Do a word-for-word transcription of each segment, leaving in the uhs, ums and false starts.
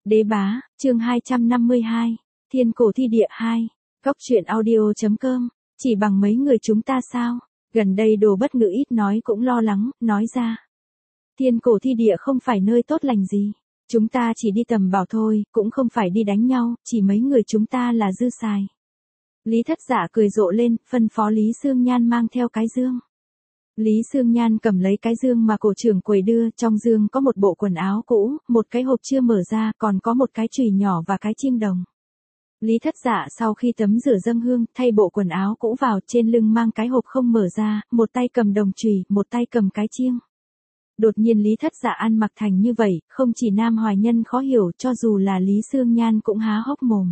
Đế bá, chương hai trăm năm mươi hai, Thiên cổ thi địa hai, Cốc truyện audio.com, chỉ bằng mấy người chúng ta sao? Gần đây Đồ Bất Ngữ ít nói cũng lo lắng, nói ra. Thiên cổ thi địa không phải nơi tốt lành gì. Chúng ta chỉ đi tầm bảo thôi, cũng không phải đi đánh nhau, chỉ mấy người chúng ta là dư xài. Lý Thất Dạ cười rộ lên, phân phó Lý Sương Nhan mang theo cái dương. Lý Sương Nhan cầm lấy cái dương mà cổ trưởng quầy đưa, trong dương có một bộ quần áo cũ, một cái hộp chưa mở ra, còn có một cái chùy nhỏ và cái chiêng đồng. Lý Thất Dạ sau khi tắm rửa dâng hương, thay bộ quần áo cũ vào, trên lưng mang cái hộp không mở ra, một tay cầm đồng chùy, một tay cầm cái chiêng. Đột nhiên Lý Thất Dạ ăn mặc thành như vậy, không chỉ Nam Hoài Nhân khó hiểu, cho dù là Lý Sương Nhan cũng há hốc mồm.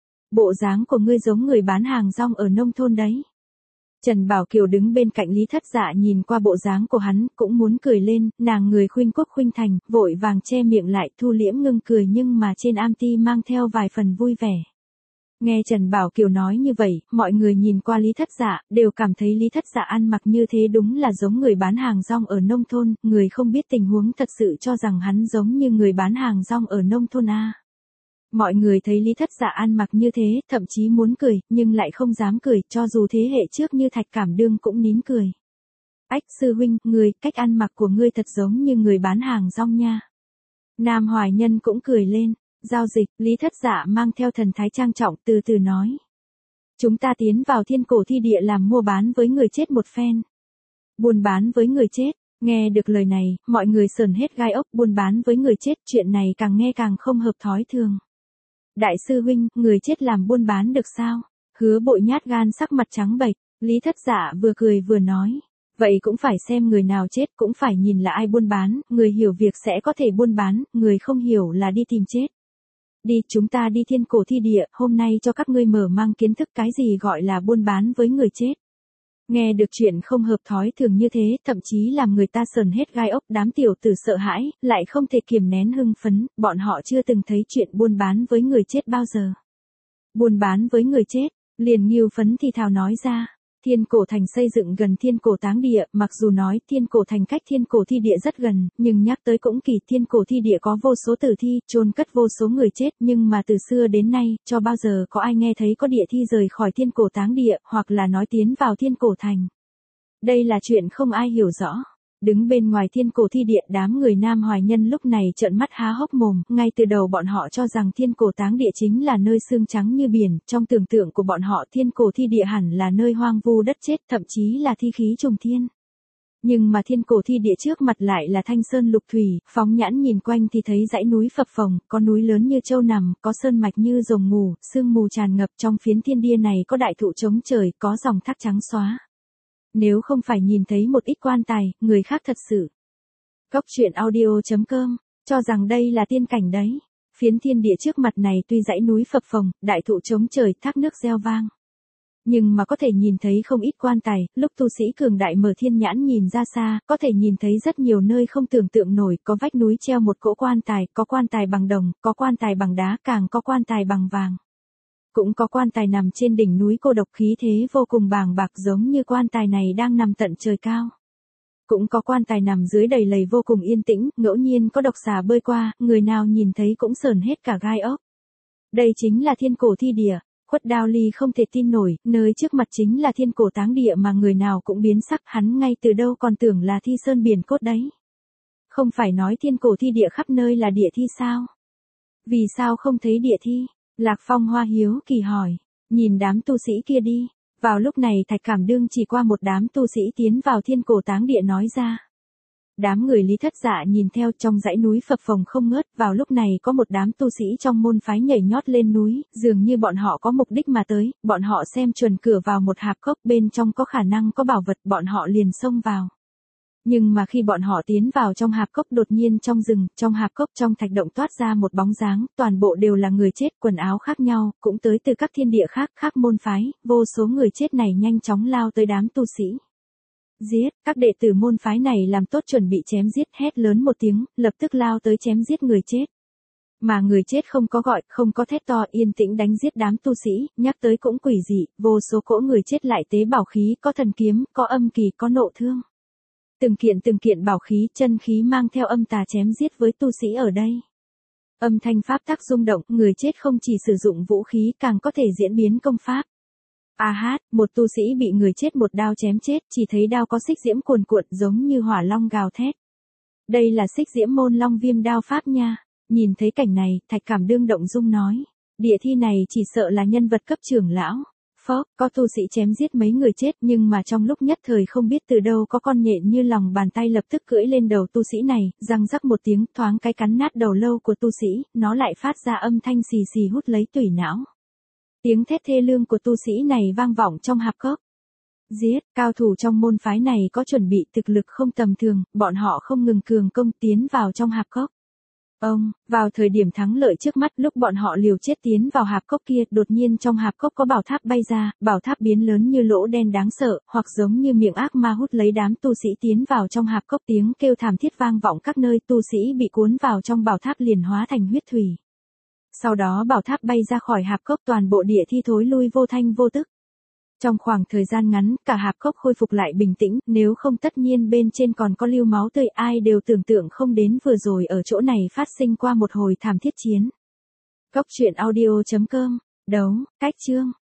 Bộ dáng của ngươi giống người bán hàng rong ở nông thôn đấy. Trần Bảo Kiều đứng bên cạnh Lý Thất Dạ nhìn qua bộ dáng của hắn, cũng muốn cười lên, nàng người khuynh quốc khuynh thành, vội vàng che miệng lại, thu liễm ngưng cười nhưng mà trên am ti mang theo vài phần vui vẻ. Nghe Trần Bảo Kiều nói như vậy, mọi người nhìn qua Lý Thất Dạ, đều cảm thấy Lý Thất Dạ ăn mặc như thế đúng là giống người bán hàng rong ở nông thôn, người không biết tình huống thật sự cho rằng hắn giống như người bán hàng rong ở nông thôn a. Mọi người thấy Lý Thất Dạ ăn mặc như thế, thậm chí muốn cười, nhưng lại không dám cười, cho dù thế hệ trước như Thạch Cảm Đương cũng nín cười. Ách sư huynh, người, cách ăn mặc của ngươi thật giống như người bán hàng rong nha. Nam Hoài Nhân cũng cười lên. Giao dịch, Lý Thất Dạ mang theo thần thái trang trọng từ từ nói. Chúng ta tiến vào thiên cổ thi địa làm mua bán với người chết một phen. Buôn bán với người chết, nghe được lời này, mọi người sờn hết gai ốc. Buôn bán với người chết, chuyện này càng nghe càng không hợp thói thường. Đại sư huynh, người chết làm buôn bán được sao? Hứa Bội nhát gan sắc mặt trắng bệch. Lý Thất Dạ vừa cười vừa nói. Vậy cũng phải xem người nào chết, cũng phải nhìn là ai buôn bán, người hiểu việc sẽ có thể buôn bán, người không hiểu là đi tìm chết. Đi, chúng ta đi thiên cổ thi địa, hôm nay cho các ngươi mở mang kiến thức cái gì gọi là buôn bán với người chết. Nghe được chuyện không hợp thói thường như thế, thậm chí làm người ta sờn hết gai ốc, đám tiểu tử sợ hãi, lại không thể kiềm nén hưng phấn, bọn họ chưa từng thấy chuyện buôn bán với người chết bao giờ. Buôn bán với người chết, liền Nghiêu Phấn thì thào nói ra. Thiên cổ thành xây dựng gần thiên cổ táng địa, mặc dù nói thiên cổ thành cách thiên cổ thi địa rất gần, nhưng nhắc tới cũng kỳ, thiên cổ thi địa có vô số tử thi, chôn cất vô số người chết, nhưng mà từ xưa đến nay, cho bao giờ có ai nghe thấy có địa thi rời khỏi thiên cổ táng địa, hoặc là nói tiến vào thiên cổ thành. Đây là chuyện không ai hiểu rõ. Đứng bên ngoài thiên cổ thi địa, đám người Nam Hoài Nhân lúc này trợn mắt há hốc mồm, ngay từ đầu bọn họ cho rằng thiên cổ táng địa chính là nơi xương trắng như biển, trong tưởng tượng của bọn họ thiên cổ thi địa hẳn là nơi hoang vu đất chết, thậm chí là thi khí trùng thiên. Nhưng mà thiên cổ thi địa trước mặt lại là thanh sơn lục thủy, phóng nhãn nhìn quanh thì thấy dãy núi phập phồng, có núi lớn như châu nằm, có sơn mạch như rồng ngủ, sương mù tràn ngập, trong phiến thiên địa này có đại thụ chống trời, có dòng thác trắng xóa. Nếu không phải nhìn thấy một ít quan tài, người khác thật sự. Cốc truyện audio.com, cho rằng đây là tiên cảnh đấy. Phiến thiên địa trước mặt này tuy dãy núi phập phồng, đại thụ chống trời, thác nước reo vang. Nhưng mà có thể nhìn thấy không ít quan tài, lúc tu sĩ cường đại mở thiên nhãn nhìn ra xa, có thể nhìn thấy rất nhiều nơi không tưởng tượng nổi, có vách núi treo một cỗ quan tài, có quan tài bằng đồng, có quan tài bằng đá, càng có quan tài bằng vàng. Cũng có quan tài nằm trên đỉnh núi cô độc khí thế vô cùng bàng bạc giống như quan tài này đang nằm tận trời cao. Cũng có quan tài nằm dưới đầy lầy vô cùng yên tĩnh, ngẫu nhiên có độc xà bơi qua, người nào nhìn thấy cũng sờn hết cả gai ốc. Đây chính là thiên cổ thi địa, Khuất Đao Ly không thể tin nổi, nơi trước mặt chính là thiên cổ táng địa mà người nào cũng biến sắc, hắn ngay từ đâu còn tưởng là thi sơn biển cốt đấy. Không phải nói thiên cổ thi địa khắp nơi là địa thi sao? Vì sao không thấy địa thi? Lạc Phong Hoa hiếu kỳ hỏi, nhìn đám tu sĩ kia đi. Vào lúc này Thạch Cảm Đương chỉ qua một đám tu sĩ tiến vào thiên cổ táng địa nói ra. Đám người Lý Thất Dạ nhìn theo trong dãy núi phập phồng không ngớt, vào lúc này có một đám tu sĩ trong môn phái nhảy nhót lên núi, dường như bọn họ có mục đích mà tới, bọn họ xem chuẩn cửa vào một hạp cốc bên trong có khả năng có bảo vật, bọn họ liền xông vào. Nhưng mà khi bọn họ tiến vào trong hạp cốc đột nhiên trong rừng, trong hạp cốc trong thạch động toát ra một bóng dáng, toàn bộ đều là người chết, quần áo khác nhau, cũng tới từ các thiên địa khác, khác môn phái, vô số người chết này nhanh chóng lao tới đám tu sĩ. Giết, các đệ tử môn phái này làm tốt chuẩn bị chém giết, hét lớn một tiếng, lập tức lao tới chém giết người chết. Mà người chết không có gọi, không có thét to, yên tĩnh đánh giết đám tu sĩ, nhắc tới cũng quỷ dị, vô số cỗ người chết lại tế bảo khí, có thần kiếm, có âm kỳ, có nộ thương. Từng kiện từng kiện bảo khí, chân khí mang theo âm tà chém giết với tu sĩ ở đây. Âm thanh pháp tắc rung động, người chết không chỉ sử dụng vũ khí càng có thể diễn biến công pháp. A hát, một tu sĩ bị người chết một đao chém chết, chỉ thấy đao có xích diễm cuồn cuộn giống như hỏa long gào thét. Đây là xích diễm môn long viêm đao pháp nha. Nhìn thấy cảnh này, Thạch Cảm đương động dung nói. Địa thi này chỉ sợ là nhân vật cấp trưởng lão. Phó, có tu sĩ chém giết mấy người chết nhưng mà trong lúc nhất thời không biết từ đâu có con nhện như lòng bàn tay lập tức cưỡi lên đầu tu sĩ này, răng rắc một tiếng thoáng cái cắn nát đầu lâu của tu sĩ, nó lại phát ra âm thanh xì xì hút lấy tủy não. Tiếng thét thê lương của tu sĩ này vang vọng trong hạp cốc. Giết, cao thủ trong môn phái này có chuẩn bị thực lực không tầm thường, bọn họ không ngừng cường công tiến vào trong hạp cốc. Ông, vào thời điểm thắng lợi trước mắt lúc bọn họ liều chết tiến vào hạp cốc kia, đột nhiên trong hạp cốc có bảo tháp bay ra, bảo tháp biến lớn như lỗ đen đáng sợ, hoặc giống như miệng ác ma hút lấy đám tu sĩ tiến vào trong hạp cốc, tiếng kêu thảm thiết vang vọng các nơi, tu sĩ bị cuốn vào trong bảo tháp liền hóa thành huyết thủy. Sau đó bảo tháp bay ra khỏi hạp cốc, toàn bộ địa thi thối lui vô thanh vô tức. Trong khoảng thời gian ngắn, cả hạp cốc khôi phục lại bình tĩnh, nếu không tất nhiên bên trên còn có lưu máu tươi, ai đều tưởng tượng không đến vừa rồi ở chỗ này phát sinh qua một hồi thảm thiết chiến. Cốc truyện audio chấm com, đấu, cách chương.